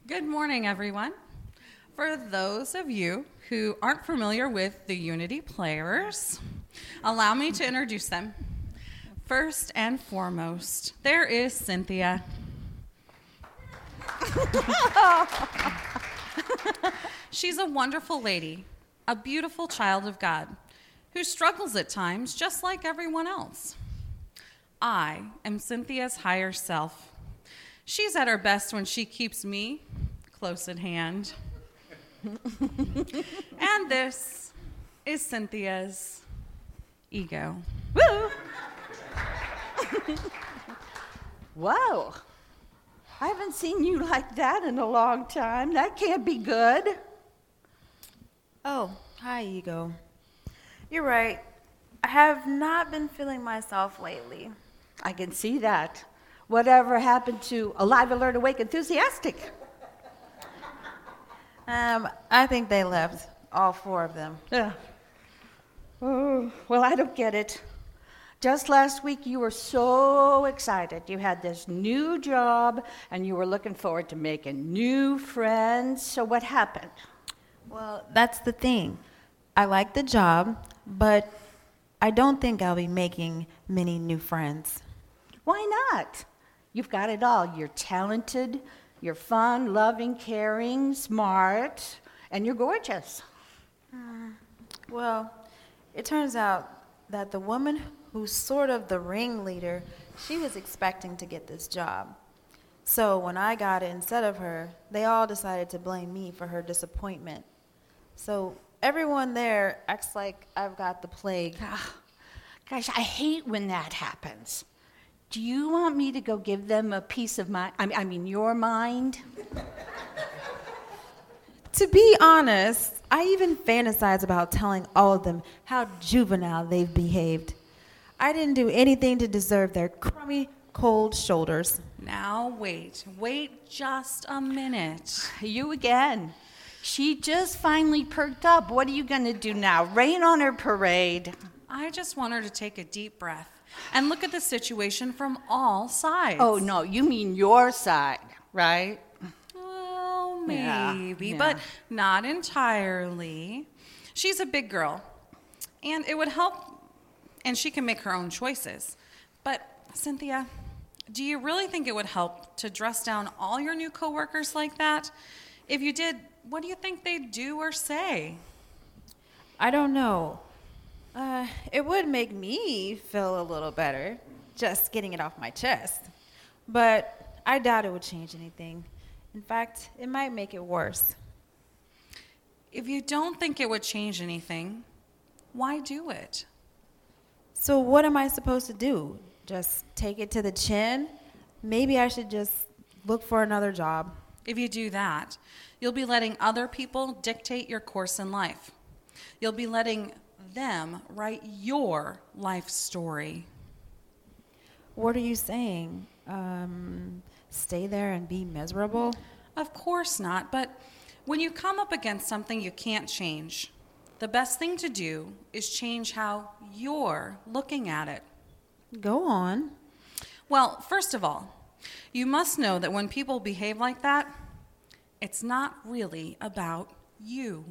Good morning, everyone. For those of you who aren't familiar with the Unity players, allow me to introduce them. First and foremost, there is Cynthia. She's a wonderful lady, a beautiful child of God, who struggles at times just like everyone else. I am Cynthia's higher self. She's at her best when she keeps me close at hand. And this is Cynthia's ego. Woo! Whoa. I haven't seen you like that in a long time. That can't be good. Oh, hi, Ego. You're right. I have not been feeling myself lately. I can see that. Whatever happened to Alive, Alert, Awake, Enthusiastic? I think they left, all four of them. Yeah. Oh, well, I don't get it. Just last week, you were so excited. You had this new job, and you were looking forward to making new friends. So what happened? Well, that's the thing. I like the job, but I don't think I'll be making many new friends. Why not? You've got it all. You're talented, you're fun, loving, caring, smart, and you're gorgeous. Well, it turns out that the woman who's sort of the ringleader, she was expecting to get this job. So when I got it instead of her, they all decided to blame me for her disappointment. So everyone there acts like I've got the plague. Gosh, I hate when that happens. Do you want me to go give them a piece of your mind? To be honest, I even fantasize about telling all of them how juvenile they've behaved. I didn't do anything to deserve their crummy, cold shoulders. Now wait just a minute. You again. She just finally perked up. What are you going to do now? Rain on her parade? I just want her to take a deep breath and look at the situation from all sides. Oh, no, you mean your side, right? Well, maybe, Yeah. but not entirely. She's a big girl, and it would help, and she can make her own choices. But, Cynthia, do you really think it would help to dress down all your new coworkers like that? If you did, what do you think they'd do or say? I don't know. It would make me feel a little better, just getting it off my chest. But I doubt it would change anything. In fact, it might make it worse. If you don't think it would change anything, why do it? So what am I supposed to do? Just take it to the chin? Maybe I should just look for another job. If you do that, you'll be letting other people dictate your course in life. You'll be letting them write your life story. What are you saying? Stay there and be miserable? Of course not, but when you come up against something you can't change, the best thing to do is change how you're looking at it. Go on. Well, first of all, you must know that when people behave like that, it's not really about you.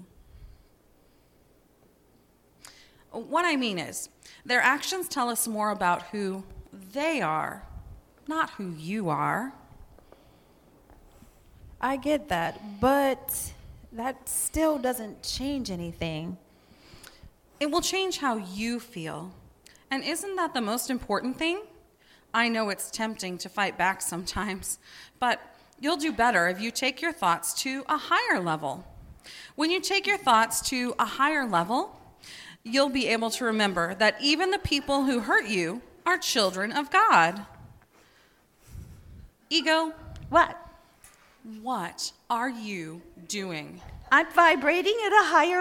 What I mean is, their actions tell us more about who they are, not who you are. I get that, but that still doesn't change anything. It will change how you feel. And isn't that the most important thing? I know it's tempting to fight back sometimes, but you'll do better if you take your thoughts to a higher level. When you take your thoughts to a higher level, you'll be able to remember that even the people who hurt you are children of God. Ego, What? what are you doing? I'm vibrating at a higher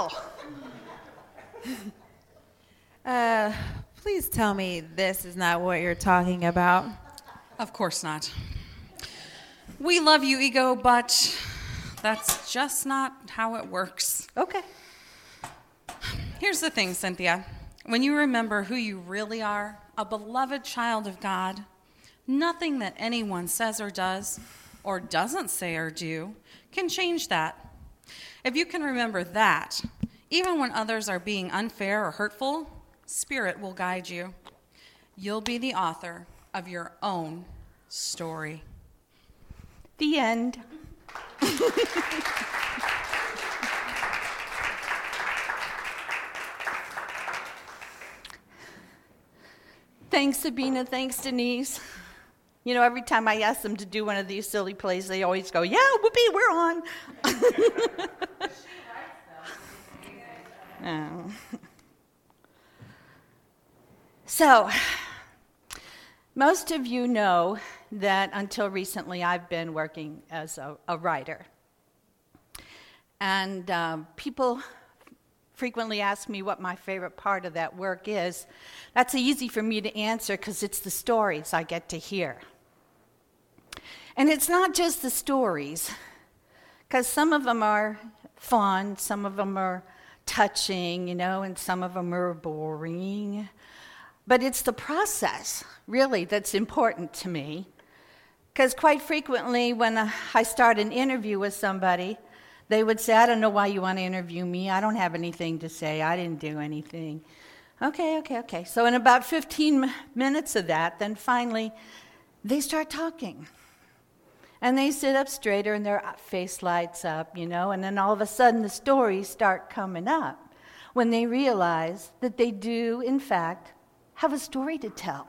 level. Please tell me this is not what you're talking about. Of course not. We love you, Ego, but that's just not how it works. Okay. Here's the thing, Cynthia. When you remember who you really are, a beloved child of God, nothing that anyone says or does or doesn't say or do can change that. If you can remember that, even when others are being unfair or hurtful, Spirit will guide you. You'll be the author of your own story. The end. Thanks, Sabina. Thanks, Denise. You know, every time I ask them to do one of these silly plays, they always go, yeah, whoopee, we're on. Oh. So, most of you know that until recently I've been working as a writer. And people frequently ask me what my favorite part of that work is. That's easy for me to answer because it's the stories I get to hear. And it's not just the stories, because some of them are fun, some of them are touching, and some of them are boring. But it's the process, really, that's important to me. Because quite frequently, when I start an interview with somebody, they would say, I don't know why you want to interview me. I don't have anything to say. I didn't do anything. Okay. So in about 15 minutes of that, then finally, they start talking. And they sit up straighter and their face lights up, and then all of a sudden the stories start coming up when they realize that they do, in fact, have a story to tell.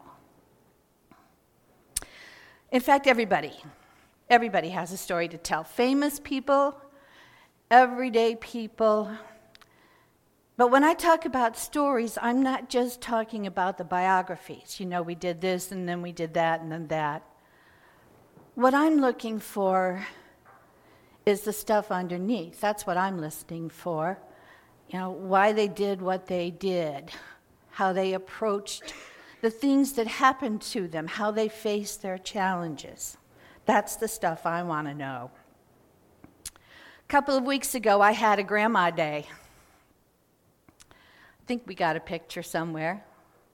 In fact, everybody has a story to tell. Famous people, everyday people. But when I talk about stories, I'm not just talking about the biographies. We did this and then we did that and then that. What I'm looking for is the stuff underneath. That's what I'm listening for. Why they did what they did, how they approached the things that happened to them, how they faced their challenges. That's the stuff I want to know. A couple of weeks ago, I had a Grandma Day. I think we got a picture somewhere.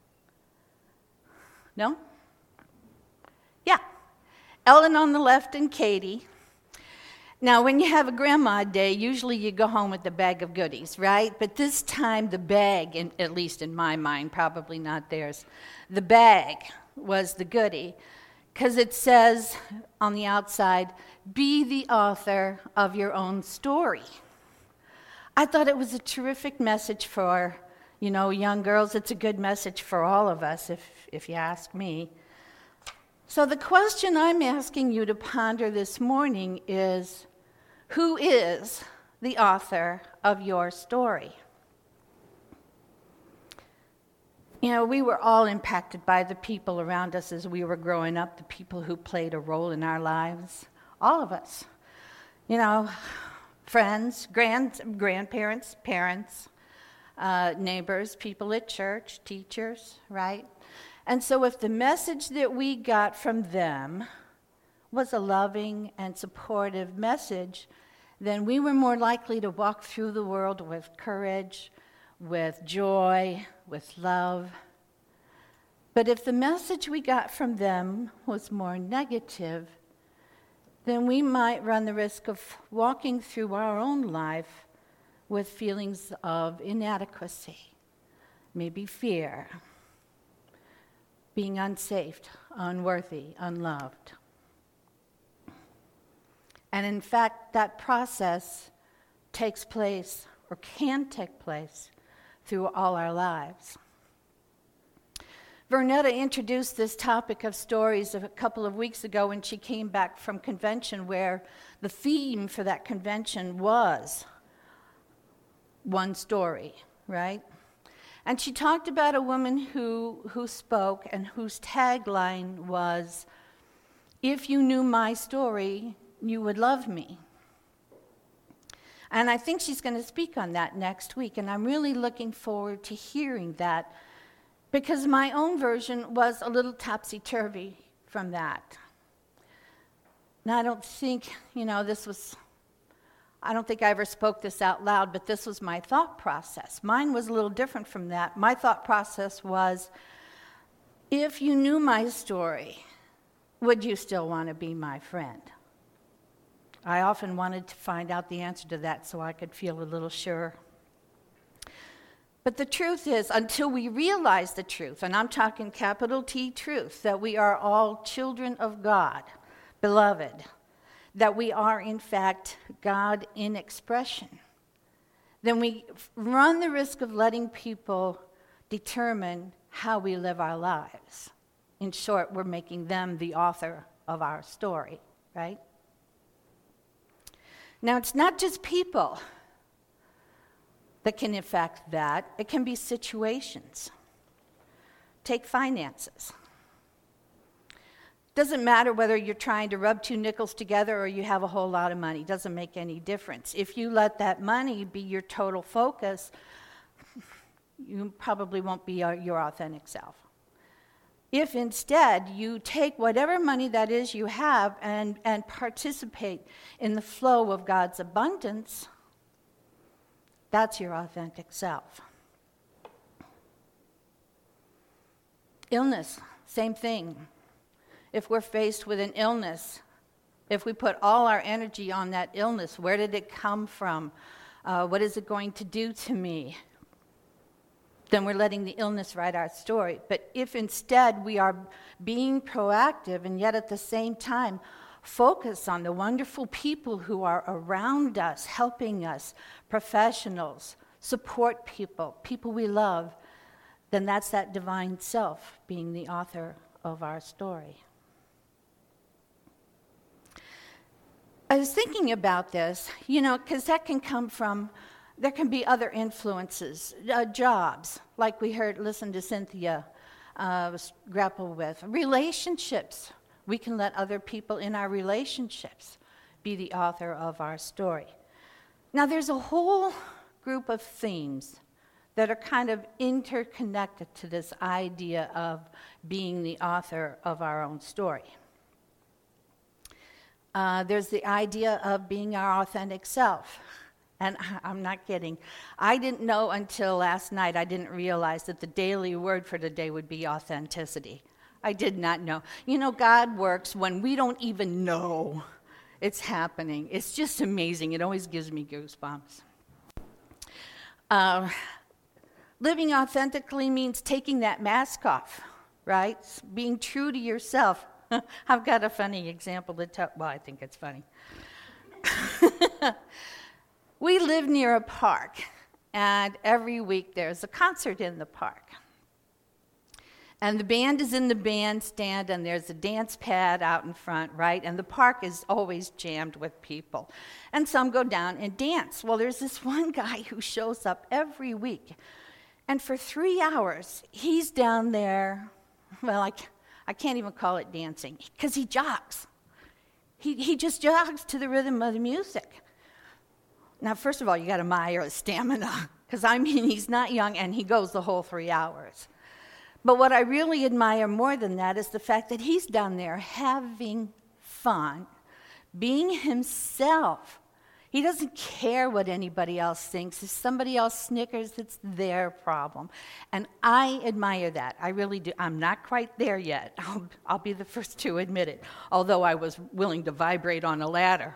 No? Yeah. Ellen on the left and Katie. Now, when you have a Grandma Day, usually you go home with a bag of goodies, right? But this time the bag, at least in my mind, probably not theirs, the bag was the goodie, because it says on the outside, be the author of your own story. I thought it was a terrific message for, young girls. It's a good message for all of us, if you ask me. So the question I'm asking you to ponder this morning is, who is the author of your story? We were all impacted by the people around us as we were growing up, the people who played a role in our lives. All of us. Friends, grandparents, parents, neighbors, people at church, teachers, right? And so if the message that we got from them was a loving and supportive message, then we were more likely to walk through the world with courage, with joy, with love. But if the message we got from them was more negative, then we might run the risk of walking through our own life with feelings of inadequacy, maybe fear, being unsafe, unworthy, unloved. And in fact, that process takes place, or can take place, through all our lives. Vernetta introduced this topic of stories a couple of weeks ago when she came back from convention, where the theme for that convention was one story, right? And she talked about a woman who spoke and whose tagline was, if you knew my story, you would love me. And I think she's going to speak on that next week, and I'm really looking forward to hearing that, because my own version was a little topsy-turvy from that. Now, I don't think, I don't think I ever spoke this out loud, but this was my thought process. Mine was a little different from that. My thought process was, if you knew my story, would you still want to be my friend? I often wanted to find out the answer to that so I could feel a little surer. But the truth is, until we realize the truth, and I'm talking capital T truth, that we are all children of God, beloved, that we are in fact God in expression, then we run the risk of letting people determine how we live our lives. In short, we're making them the author of our story, right? Now, it's not just people that can affect that. It can be situations. Take finances. Doesn't matter whether you're trying to rub two nickels together or you have a whole lot of money. Doesn't make any difference. If you let that money be your total focus, you probably won't be your authentic self. If instead you take whatever money that is you have and participate in the flow of God's abundance, that's your authentic self. Illness, same thing. If we're faced with an illness, if we put all our energy on that illness, where did it come from? What is it going to do to me? Then we're letting the illness write our story. But if instead we are being proactive and yet at the same time focus on the wonderful people who are around us, helping us, professionals, support people, people we love, then that's that divine self being the author of our story. I was thinking about this, because that can come from, there can be other influences, jobs, like we listened to Cynthia grapple with, relationships. We can let other people in our relationships be the author of our story. Now, there's a whole group of themes that are kind of interconnected to this idea of being the author of our own story. There's the idea of being our authentic self. And I'm not kidding. I didn't know until last night, I didn't realize that the daily word for today would be authenticity. I did not know. God works when we don't even know it's happening. It's just amazing. It always gives me goosebumps. Living authentically means taking that mask off, right? Being true to yourself. I've got a funny example to tell. Well, I think it's funny. We live near a park, and every week there's a concert in the park. And the band is in the bandstand, and there's a dance pad out in front, right? And the park is always jammed with people. And some go down and dance. Well, there's this one guy who shows up every week. And for 3 hours, he's down there, well, I can't even call it dancing, because he jogs. He just jogs to the rhythm of the music. Now, first of all, you got to admire his stamina, because he's not young, and he goes the whole 3 hours. But what I really admire more than that is the fact that he's down there having fun, being himself. He doesn't care what anybody else thinks. If somebody else snickers, it's their problem. And I admire that. I really do. I'm not quite there yet. I'll be the first to admit it, although I was willing to vibrate on a ladder.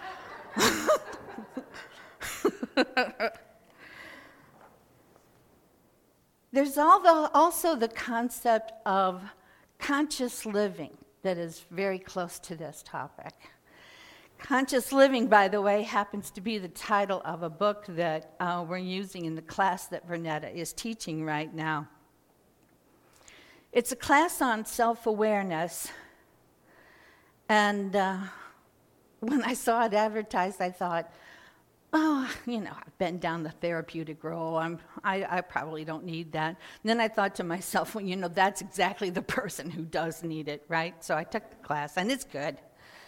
There's also the concept of conscious living that is very close to this topic. Conscious living, by the way, happens to be the title of a book that we're using in the class that Vernetta is teaching right now. It's a class on self-awareness, and when I saw it advertised, I thought, I've been down the therapeutic road. I probably don't need that. And then I thought to myself, that's exactly the person who does need it, right? So I took the class, and it's good.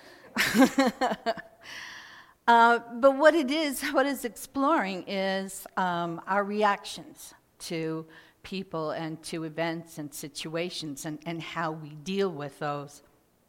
But what it's exploring is our reactions to people and to events and situations and how we deal with those.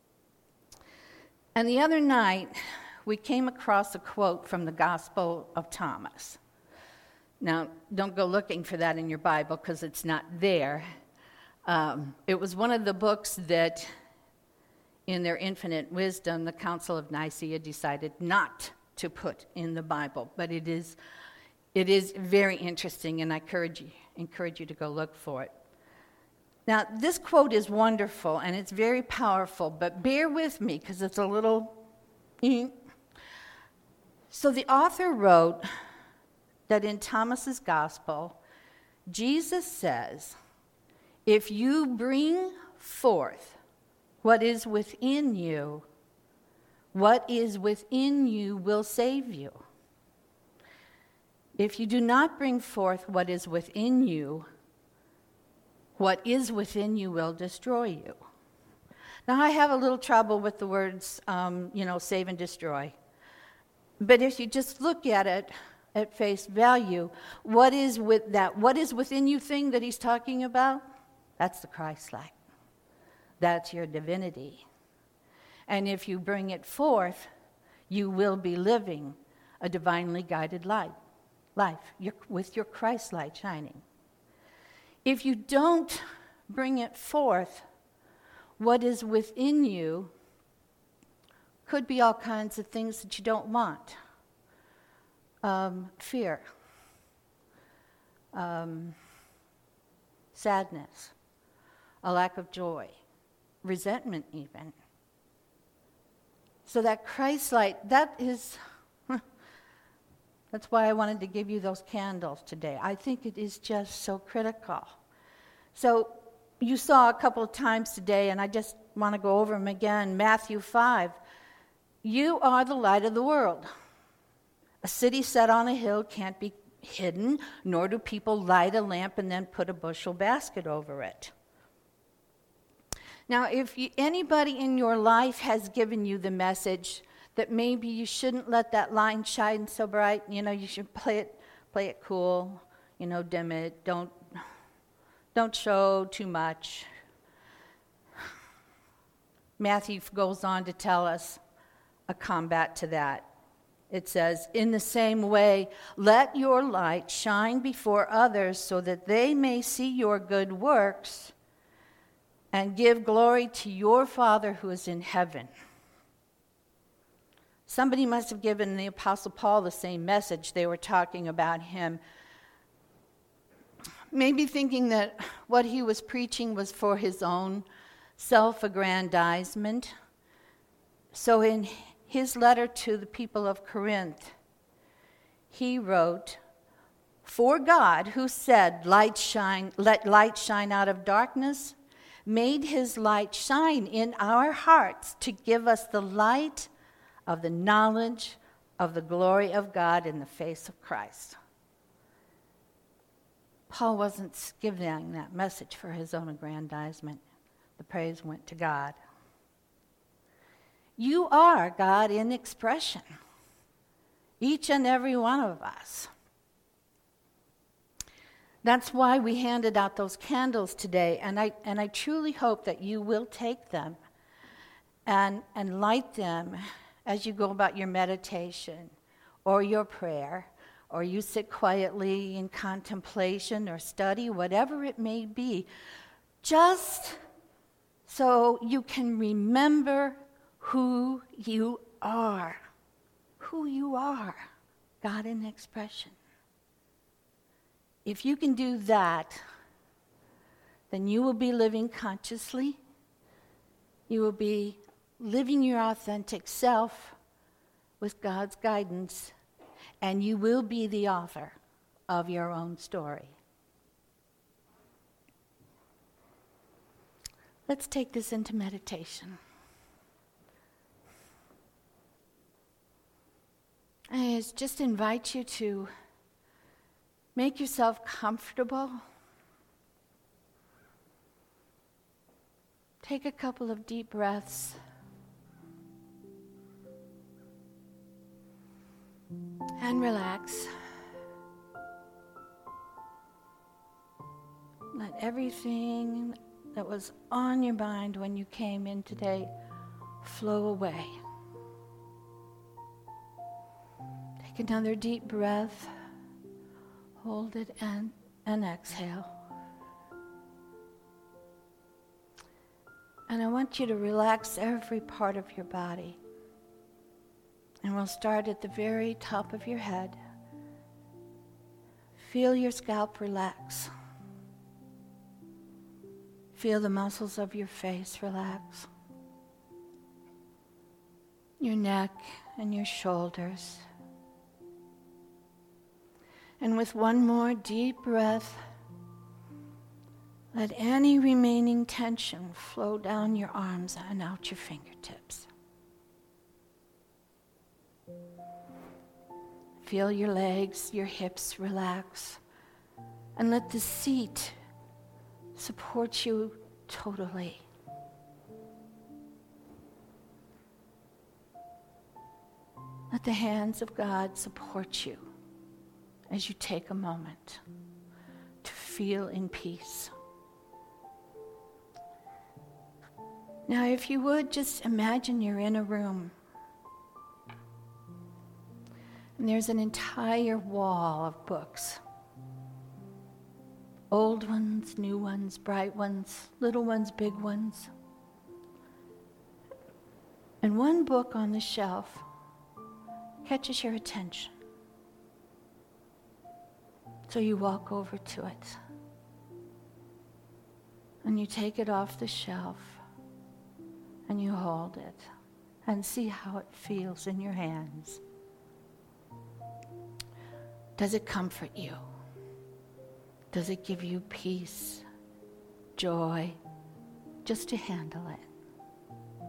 And the other night, we came across a quote from the Gospel of Thomas. Now, don't go looking for that in your Bible because it's not there. It was one of the books that in their infinite wisdom, the Council of Nicaea decided not to put in the Bible. But it is very interesting, and I encourage you to go look for it. Now, this quote is wonderful, and it's very powerful, but bear with me because it's a little... So the author wrote that in Thomas's Gospel, Jesus says, if you bring forth what is within you will save you. If you do not bring forth what is within you will destroy you. Now, I have a little trouble with the words, save and destroy. But if you just look at it at face value, what is within you thing that he's talking about? That's the Christ-like. That's your divinity. And if you bring it forth, you will be living a divinely guided life with your Christ light shining. If you don't bring it forth, what is within you could be all kinds of things that you don't want. Fear, sadness, a lack of joy, resentment even. So that Christ light, that's why I wanted to give you those candles today. I think it is just so critical. So you saw a couple of times today, and I just want to go over them again. Matthew 5, you are the light of the world. A city set on a hill can't be hidden, nor do people light a lamp and then put a bushel basket over it. Now, if anybody in your life has given you the message that maybe you shouldn't let that line shine so bright, you should play it cool, dim it, don't show too much. Matthew goes on to tell us a combat to that. It says, in the same way, let your light shine before others so that they may see your good works and give glory to your Father who is in heaven. Somebody must have given the Apostle Paul the same message. They were talking about him, maybe thinking that what he was preaching was for his own self-aggrandizement. So in his letter to the people of Corinth, he wrote, for God, who said, let light shine out of darkness, made his light shine in our hearts to give us the light of the knowledge of the glory of God in the face of Christ. Paul wasn't giving that message for his own aggrandizement. The praise went to God. You are God in expression, each and every one of us. That's why we handed out those candles today, and I truly hope that you will take them and light them as you go about your meditation or your prayer, or you sit quietly in contemplation or study, whatever it may be, just so you can remember who you are, God in expression. If you can do that, then you will be living consciously. You will be living your authentic self with God's guidance, and you will be the author of your own story. Let's take this into meditation. I just invite you to make yourself comfortable. Take a couple of deep breaths. And relax. Let everything that was on your mind when you came in today flow away. Take another deep breath. Hold it and exhale. And I want you to relax every part of your body. And we'll start at the very top of your head. Feel your scalp relax. Feel the muscles of your face relax. Your neck and your shoulders. And with one more deep breath, let any remaining tension flow down your arms and out your fingertips. Feel your legs, your hips relax, and let the seat support you totally. Let the hands of God support you as you take a moment to feel in peace. Now, if you would, just imagine you're in a room. And there's an entire wall of books. Old ones, new ones, bright ones, little ones, big ones. And one book on the shelf catches your attention. So you walk over to it. And you take it off the shelf. And you hold it. And see how it feels in your hands. Does it comfort you? Does it give you peace, joy, just to handle it?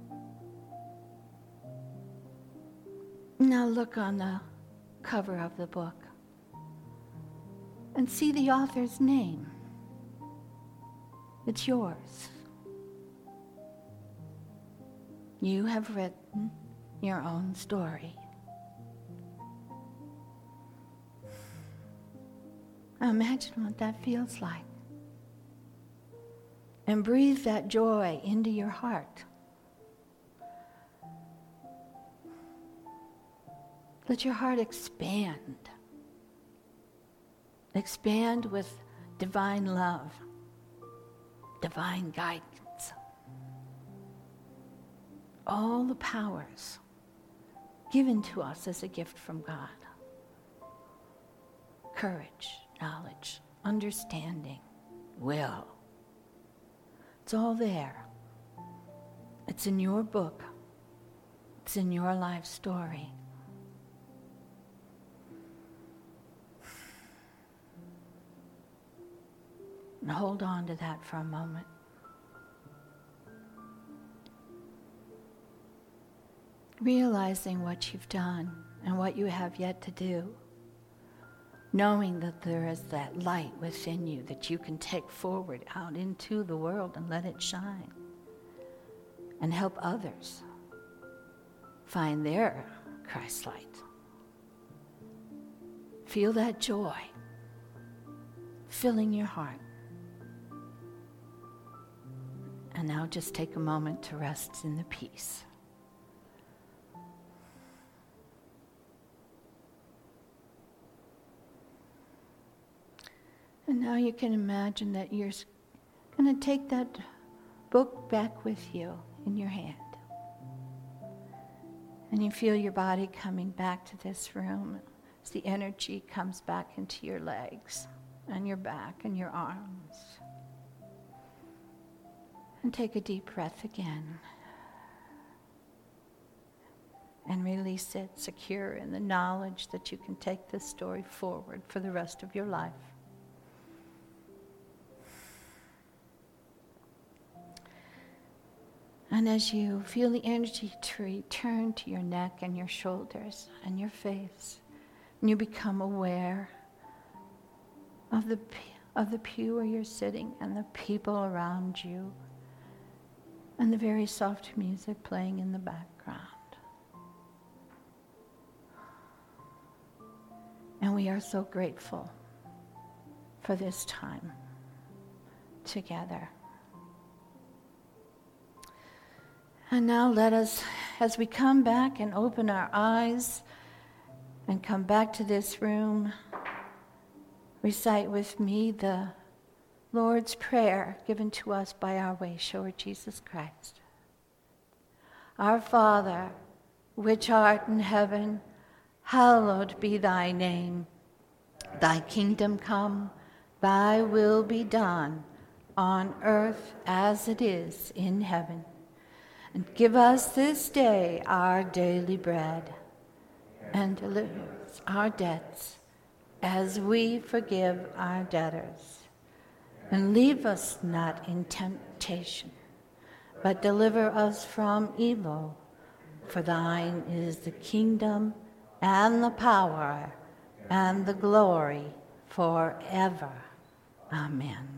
Now look on the cover of the book and see the author's name. It's yours. You have written your own story. Now imagine what that feels like. And breathe that joy into your heart. Let your heart expand. Expand with divine love, divine guidance. All the powers given to us as a gift from God. Courage, knowledge, understanding, will. It's all there. It's in your book. It's in your life story. And hold on to that for a moment. Realizing what you've done and what you have yet to do. Knowing that there is that light within you that you can take forward out into the world and let it shine. And help others find their Christ light. Feel that joy filling your heart. And now just take a moment to rest in the peace. And now you can imagine that you're going to take that book back with you in your hand. And you feel your body coming back to this room as the energy comes back into your legs and your back and your arms. And take a deep breath again. And release it, secure in the knowledge that you can take this story forward for the rest of your life. And as you feel the energy to return to your neck and your shoulders and your face, and you become aware of the pew where you're sitting and the people around you and the very soft music playing in the background. And we are so grateful for this time together. And now let us, as we come back and open our eyes and come back to this room, recite with me the Lord's Prayer given to us by our way-shower, Jesus Christ. Our Father, which art in heaven, hallowed be thy name. Thy kingdom come, thy will be done, on earth as it is in heaven. And give us this day our daily bread, and deliver us our debts, as we forgive our debtors. And leave us not in temptation, but deliver us from evil. For thine is the kingdom, and the power, and the glory, forever. Amen.